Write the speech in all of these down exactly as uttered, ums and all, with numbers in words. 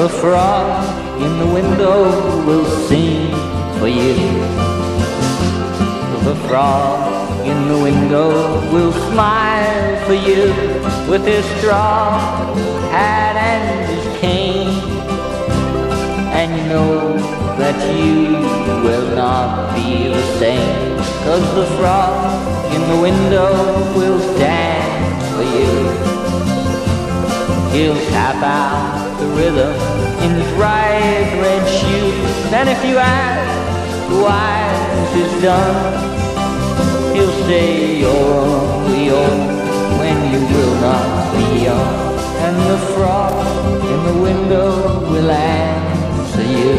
The frog in the window will sing for you. The frog in the window will smile for you with his straw hat and his cane. And you know that you will not be the same, 'cause the frog in the window will dance for you. He'll tap out the rhythm in his bright red shoes, and if you ask why this is done, he'll say you're only old when you will not be young. And the frog in the window will answer you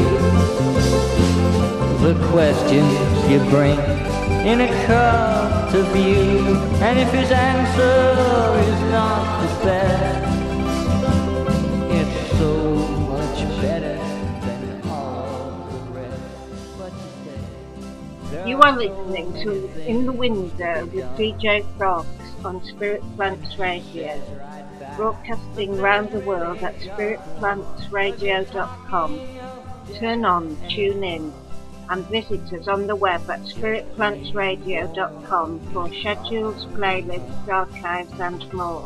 the questions you bring in a cup to view. And if his answer is not the best, it's so much better than all the rest. But you say, You are listening to In the Window with D J Frogs on Spirit Plants Radio, broadcasting round the world at spirit plants radio dot com. Turn on, tune in, and visit us on the web at spirit plants radio dot com for schedules, playlists, archives and more.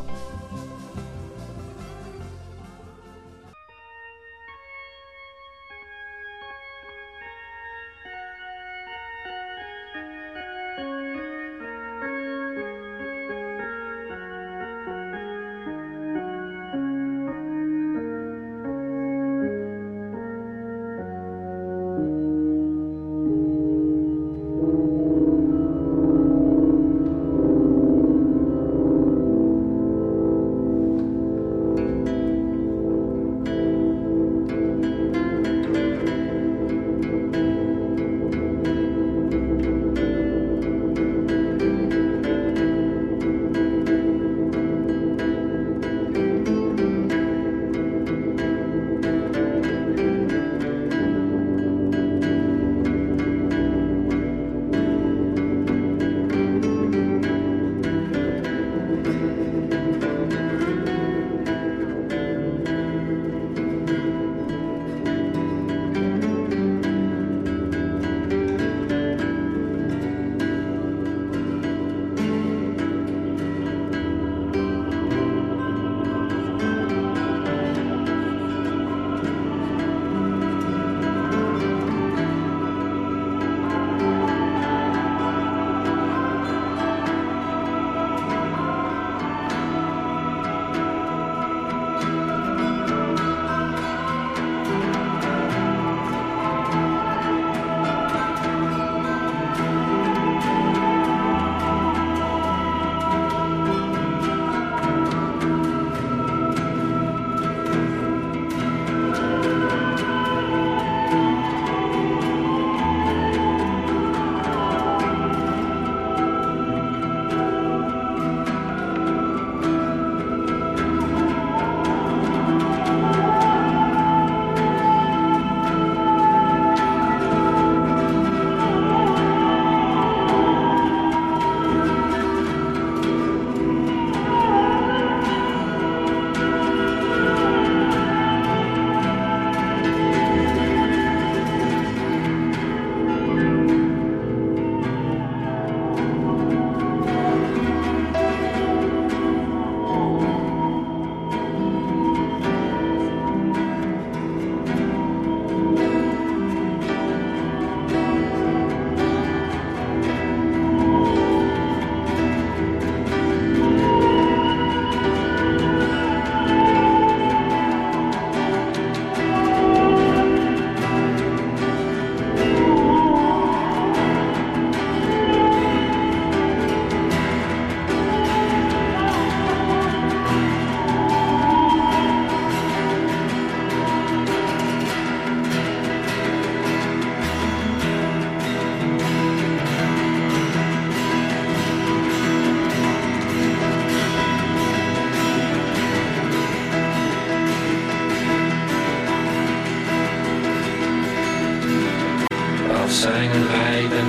seinen Leiden.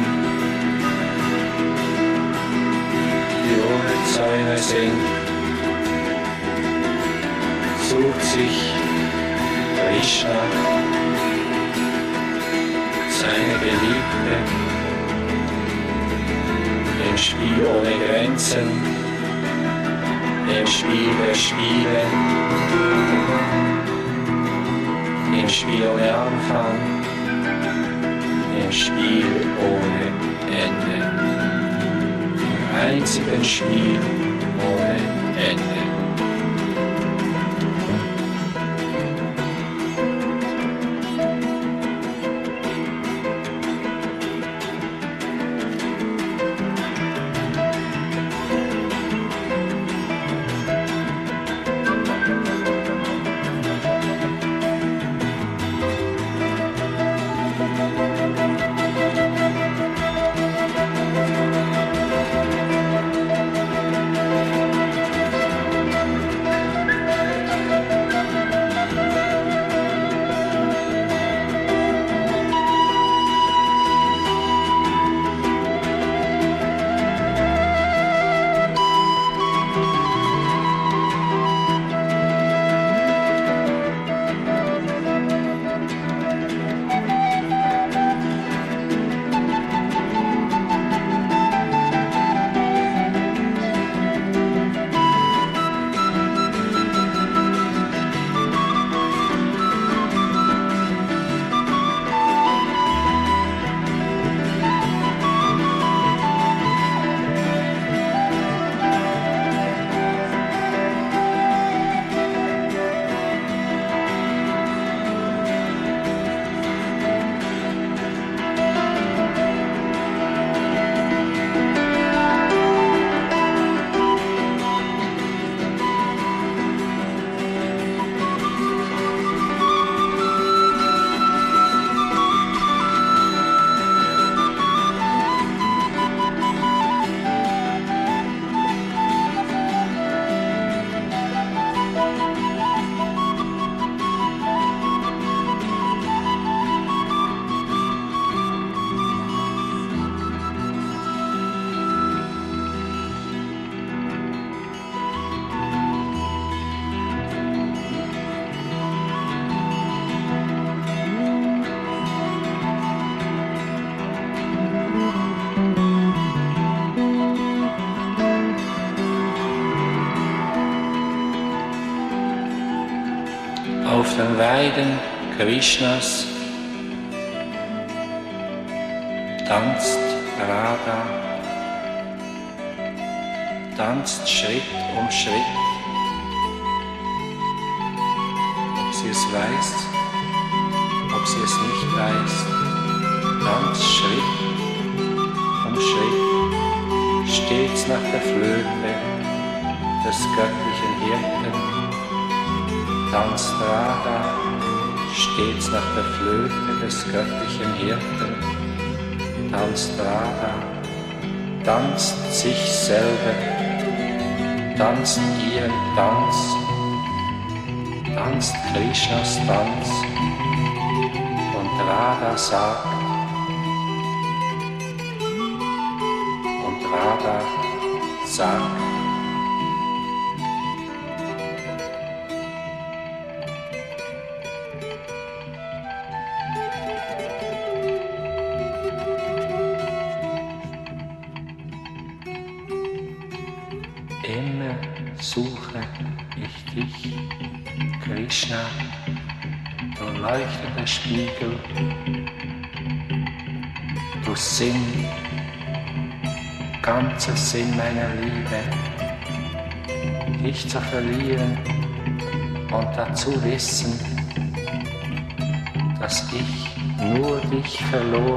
Die ohne Zäune sind, sucht sich Krishna, seine Geliebte, im Spiel ohne Grenzen, im Spiel der Spiele, im Spiel ohne Anfang, im Spiel ohne Ende, im einzigen Spiel ohne Ende. Auf den Weiden Krishnas tanzt Radha, tanzt Schritt um Schritt, ob sie es weiß, ob sie es nicht weiß, tanzt Schritt um Schritt, stets nach der Flöte des göttlichen Hirten. Tanzt Radha, stets nach der Flöte des göttlichen Hirten. Tanzt Radha, tanzt sich selber, tanzt ihren Tanz, tanzt Krishnas Tanz. Und Radha sagt, und Radha sagt, immer suche ich dich, Krishna, du leuchtender Spiegel, du Sinn, ganzer Sinn meiner Liebe, dich zu verlieren und dazu wissen, dass ich nur dich verlor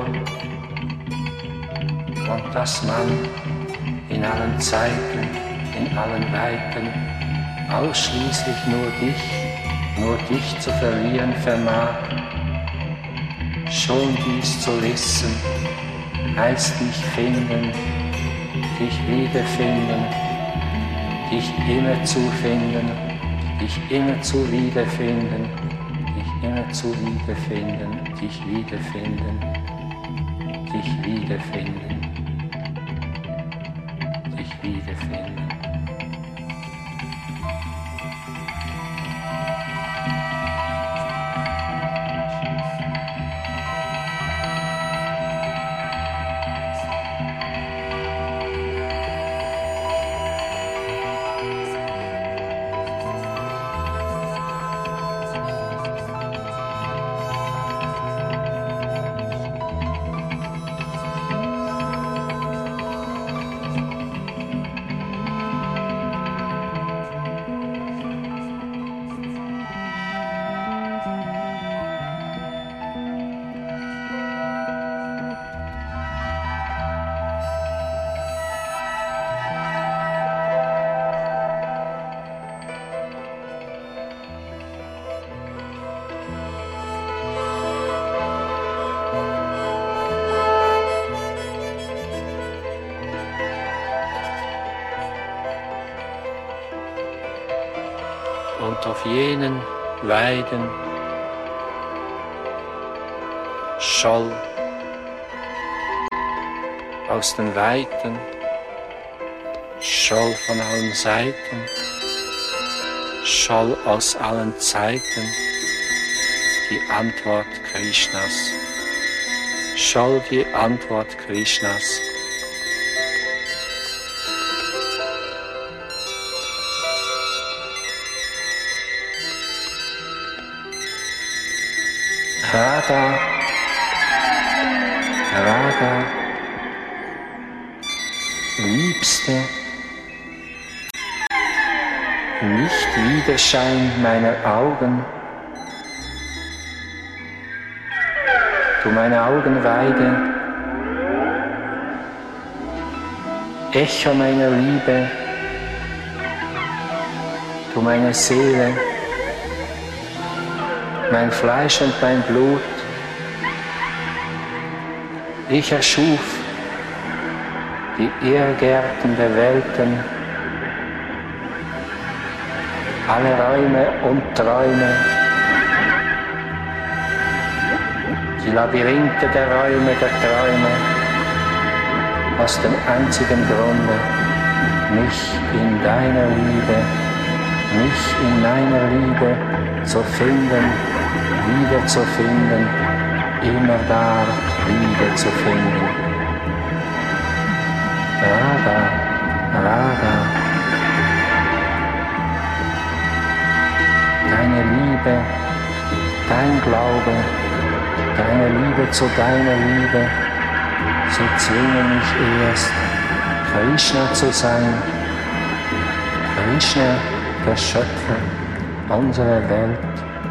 und dass man in allen Zeiten, in allen Weiten ausschließlich nur dich, nur dich zu verlieren vermag. Schon dies zu wissen, heißt dich finden, dich wiederfinden, dich immer zu finden, dich immer zu wiederfinden, dich immer zu wiederfinden, dich wiederfinden, dich wiederfinden, dich wiederfinden. und auf jenen Weiden Scholl aus den Weiten, Scholl von allen Seiten, Scholl aus allen Zeiten, die Antwort Krishnas, scholl die Antwort Krishnas. Radha, Radha, Liebste, nicht Widerschein meiner Augen, du meine Augenweide, Echo meiner Liebe, du meine Seele, mein Fleisch und mein Blut. Ich erschuf die Irrgärten der Welten, alle Räume und Träume, die Labyrinthe der Räume der Träume, aus dem einzigen Grunde, mich in deiner Liebe, mich in meiner Liebe zu finden, wieder zu finden, immer da wieder zu finden. Radha, Radha, deine Liebe, dein Glaube, deine Liebe zu deiner Liebe, sie zwingen mich erst, Krishna zu sein, Krishna, der Schöpfer unserer Welt,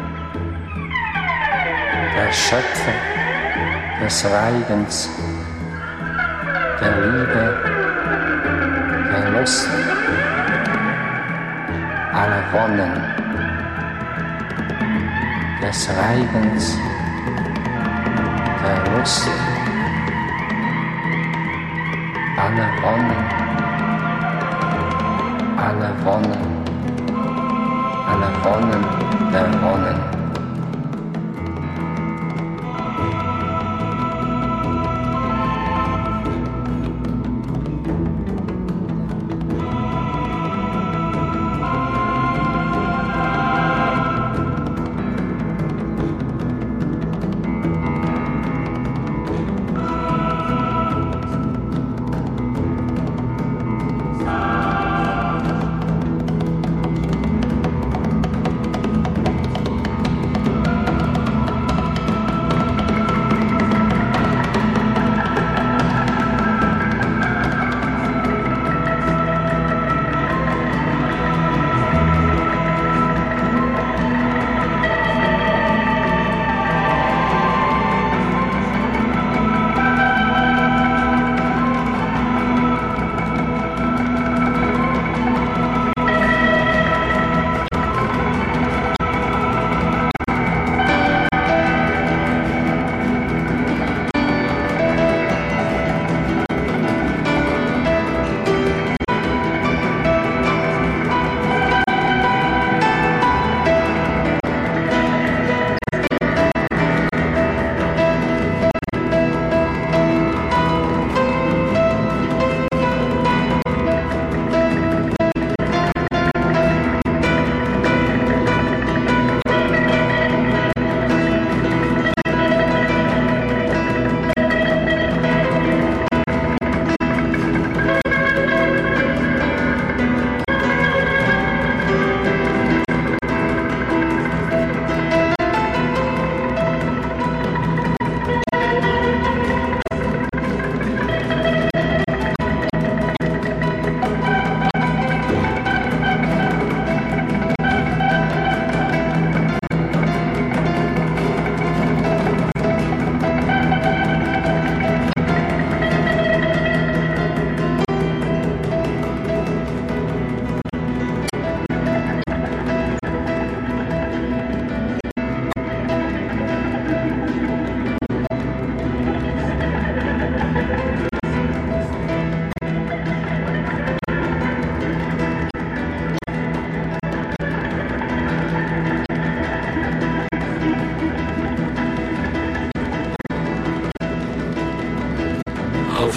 der Schöpfer des Reigens, der Liebe, der Lust, aller Wonnen, des Reigens, der Lust, aller Wonnen, aller Wonnen, aller Wonnen der Wonnen.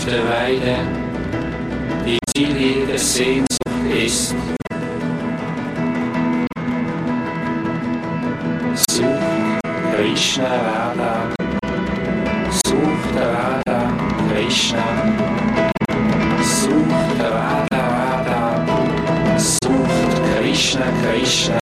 der Weide, die Ziel der Sehnsucht ist. Such Krishna Radha, such Radha Krishna, such Radha Radha, such Krishna Krishna.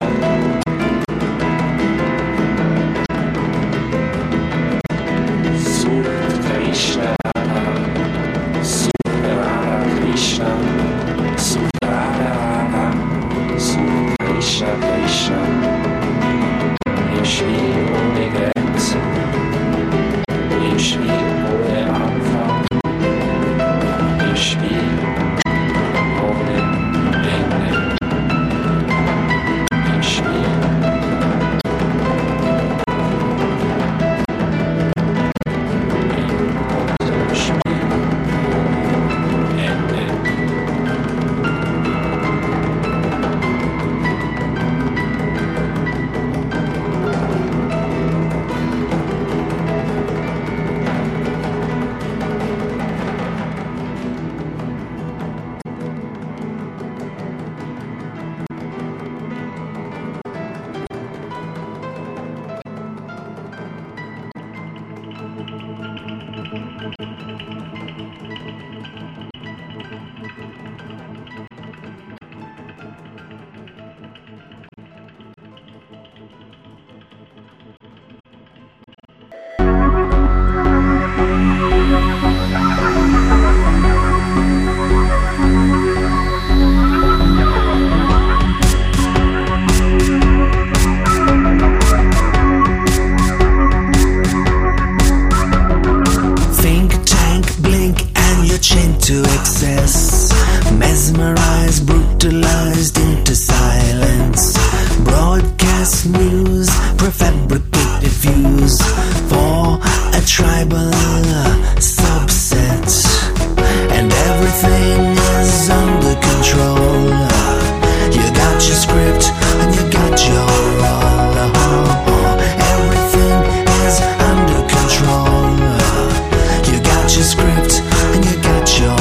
To excess, mesmerized, brutalized into silence. Broadcast news, prefabricated views for a tribal subset, and everything is under control. You got your script and you got your role. Everything is under control. You got your script and you got your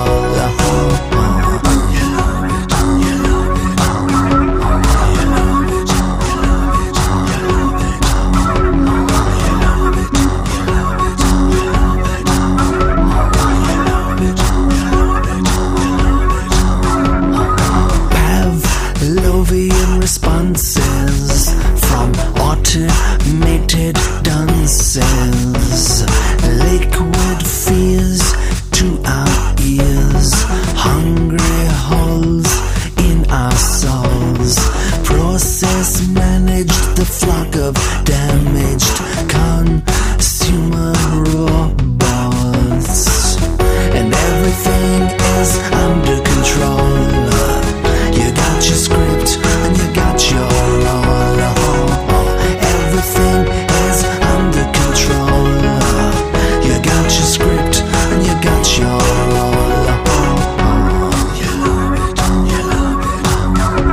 Pavlovian responses from automated dances, liquid fears to our ears, hungry holes in our souls. Process managed the flock of damaged consumer robots, and everything is under control. You got your script and you got your role. Everything is under control. You got your script and you got your role. You love it, you love it.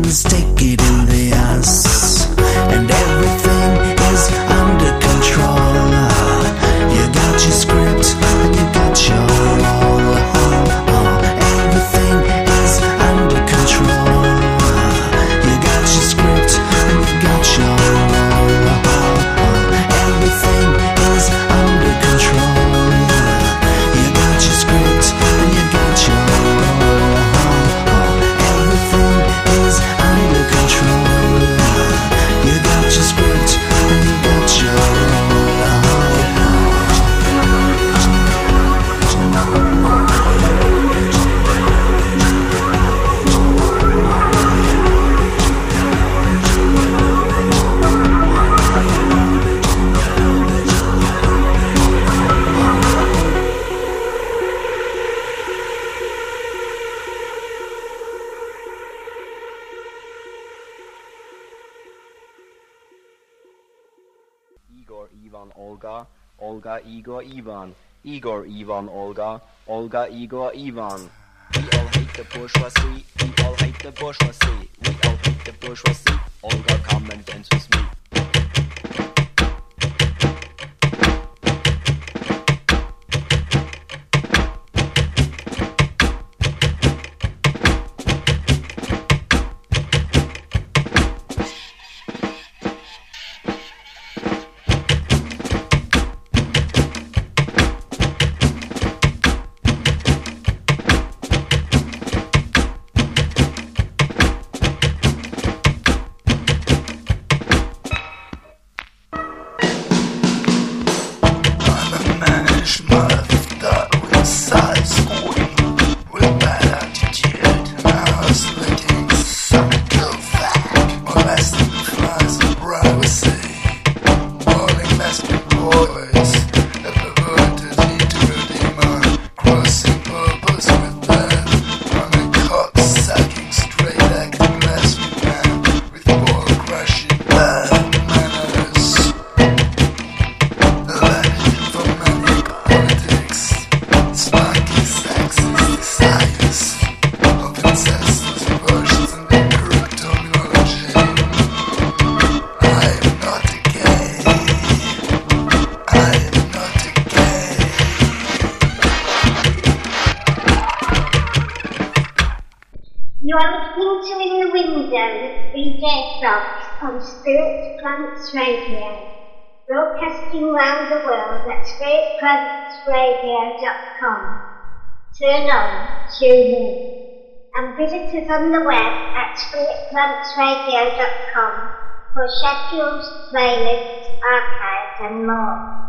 things take it in the ass, and everything is under control. You got your script and you got your role. Everything is under control. You got your script and you got your role. Everything is under control. You got your script and you got your role. Everything is under control. You got your script and you got your role. Igor, Ivan, Olga, Olga, Igor, Ivan, Igor, Ivan, Olga, Olga, Igor, Ivan. We all hate the bourgeoisie, we all hate the bourgeoisie, we all hate the bourgeoisie. Olga, come and dance with me. You are listening to In the Window with D J Frogs on Spirit Plants Radio, broadcasting around the world at spirit plants radio dot com. Turn on, tune in, and visit us on the web at spirit plants radio dot com for schedules, playlists, archives, and more.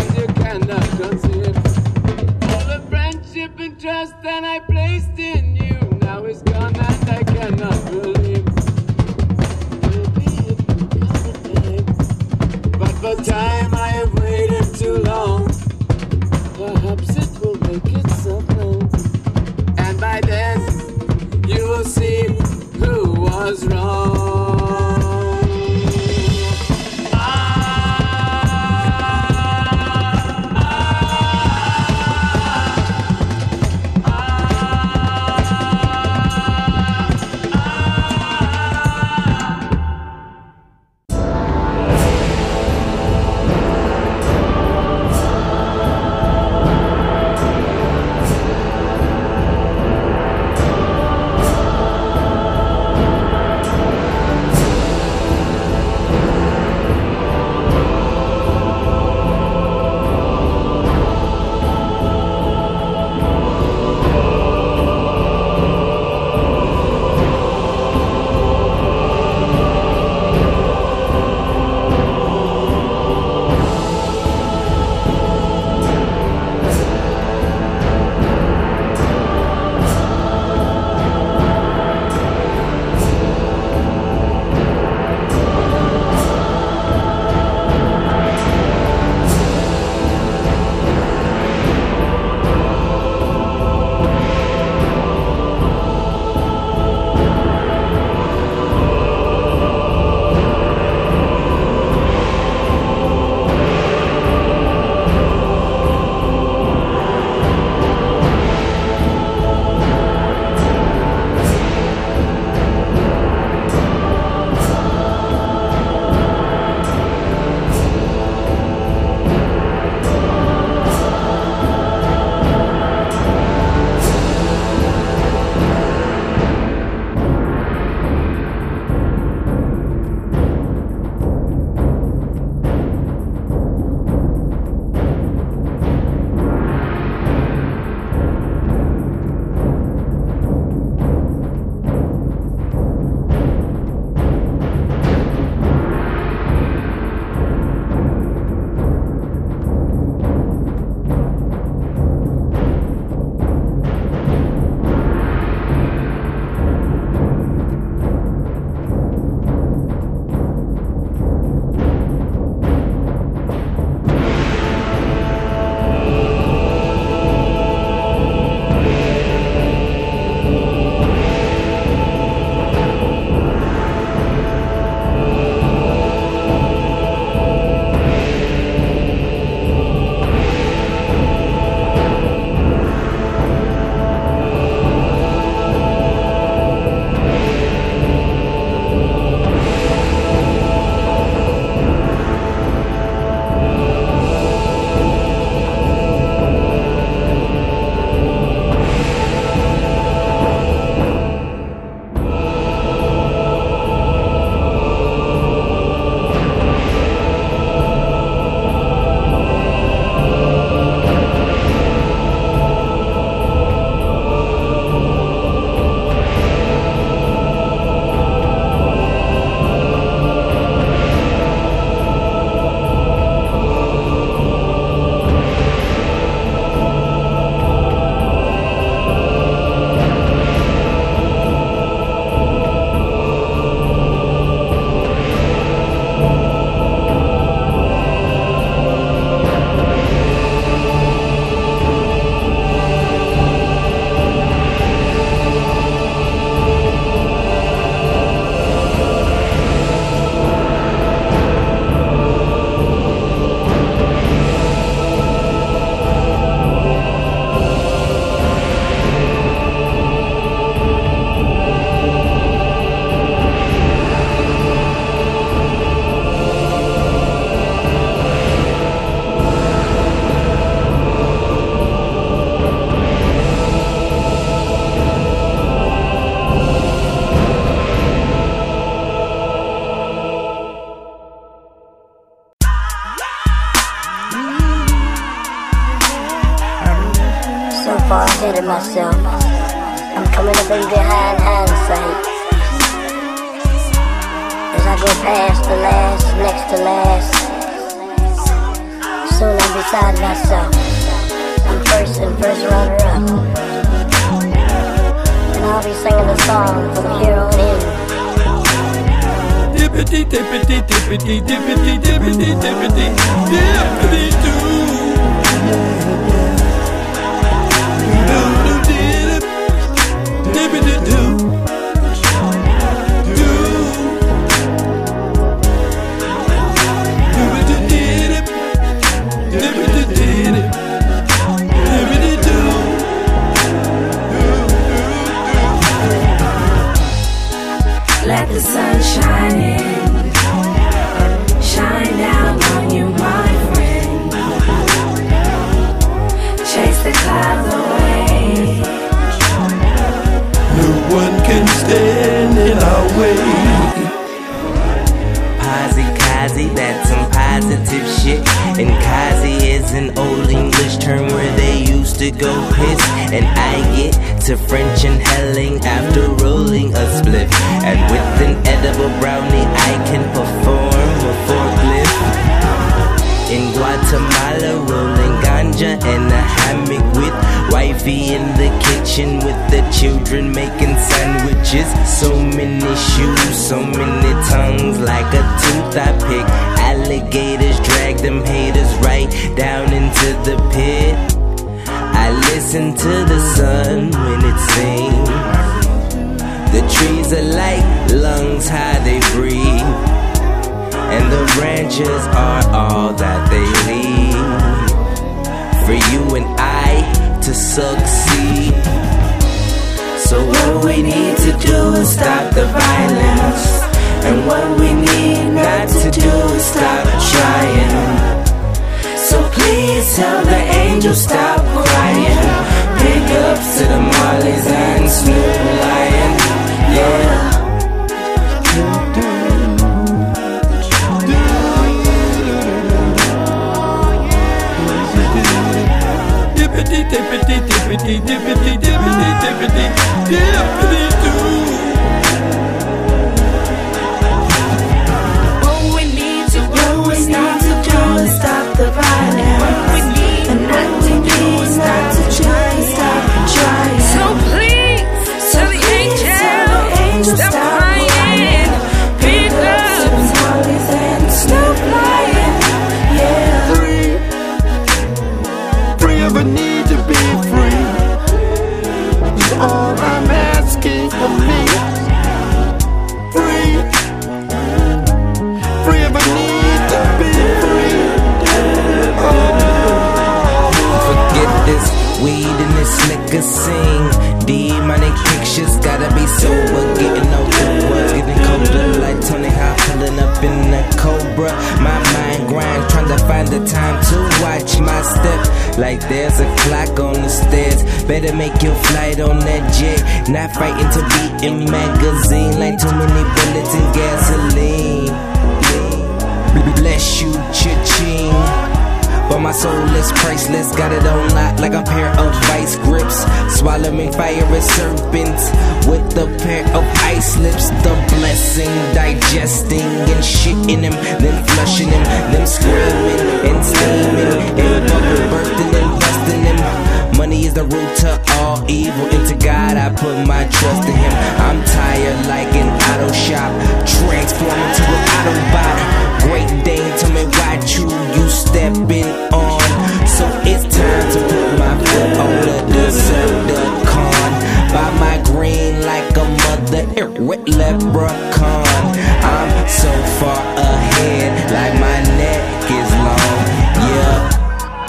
things you cannot conceive. All the friendship and trust that I placed in you now is gone and I cannot believe. Maybe it will come again, but for time I have waited too long. Perhaps it will make itself known, and by then you will see who was wrong. far ahead of myself. I'm coming up in behind hindsight. As I go past the last, next to last, soon I'm beside myself. I'm first and first runner-up, and I'll be singing the song from here on in. Dippity dippity dippity dippity dippity dippity dippity doo. Dippity doo. Let the sun shine in, shine down on you, my friend. Chase the clouds away. No one can stand in our way. Posi Kazi, that's some positive shit. And Kazi is an old English term where they used to go piss. And I get to French inhaling after rolling a spliff. And with an edible brownie I can perform a forklift. In Guatemala rolling ganja in a hammock with wifey in the kitchen with the children making sandwiches. So many shoes, so many tongues, like a tooth I pick. Alligators drag them haters right down into the pit. I listen to the sun when it sings. The trees are like lungs, how they breathe, and the branches are all that they need for you and I to succeed. So what we need to do is stop the violence, and what we need not to do is stop trying. So please tell the angels stop crying. Big ups to the Marleys and Snoop Lion. Yeah. Dippity dippity dippity dippity dippity dippity dippity doo. What we need to do is not to do is stop the violence. What we need and what we need is not to try and stop trying. So please, so the angels stop crying. Big ups to the Marleys and Snoop Lion. Yeah. Free, free of a need to be free. Is all I'm asking for me. Free, free of a need to be free. Oh. Forget this weed and this liquor sing. Demonic pictures gotta be sober. Getting older, words getting colder. Like Tony Hawk pulling up in a Cobra. My mind grinds, trying to find the time to watch my step. Like there's a clock on the stairs. Better make your flight on that jet. Not fighting to be in magazine. Like too many bullets and gasoline. Bless you, cha-ching. But my soul is priceless, got it on lock like a pair of vice grips. Swallowing fire as serpents with a pair of ice lips. The blessing, digesting and shitting them, then flushing them, then screaming and steaming and bubble bursting and busting them. Money is the root to all evil. Into God I put my trust in Him. I'm tired like an auto shop, transforming to an Autobot. Great Dane, tell me why true you stepping on. So it's time to put my foot on the Decepticon. Buy my green like a mother with leprechaun. I'm so far ahead, like my neck is long. Yeah.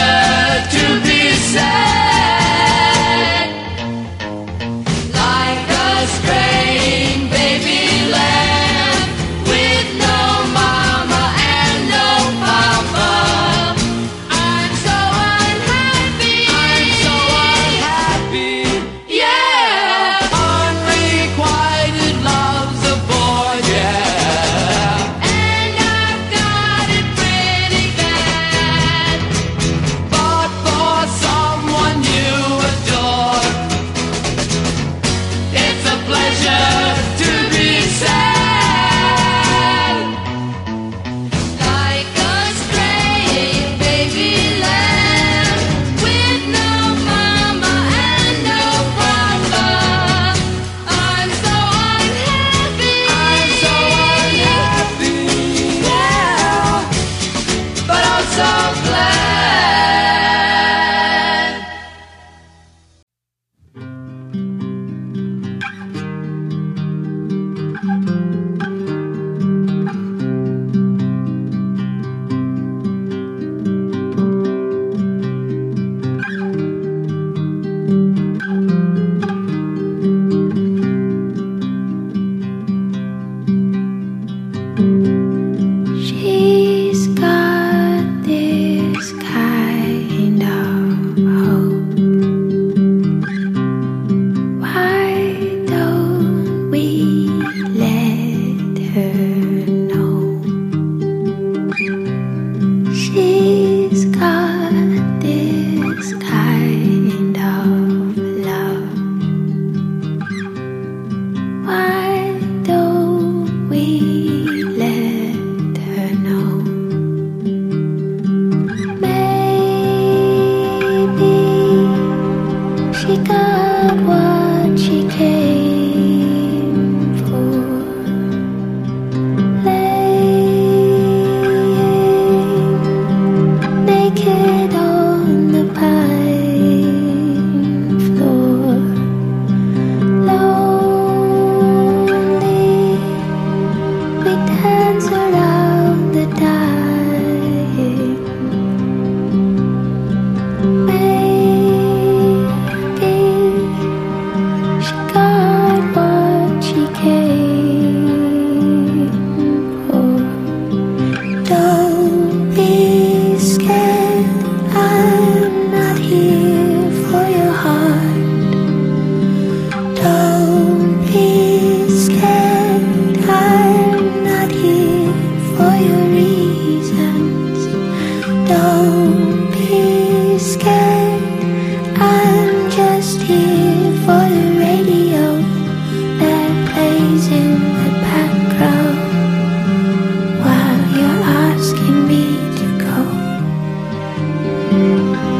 While you're asking me to go.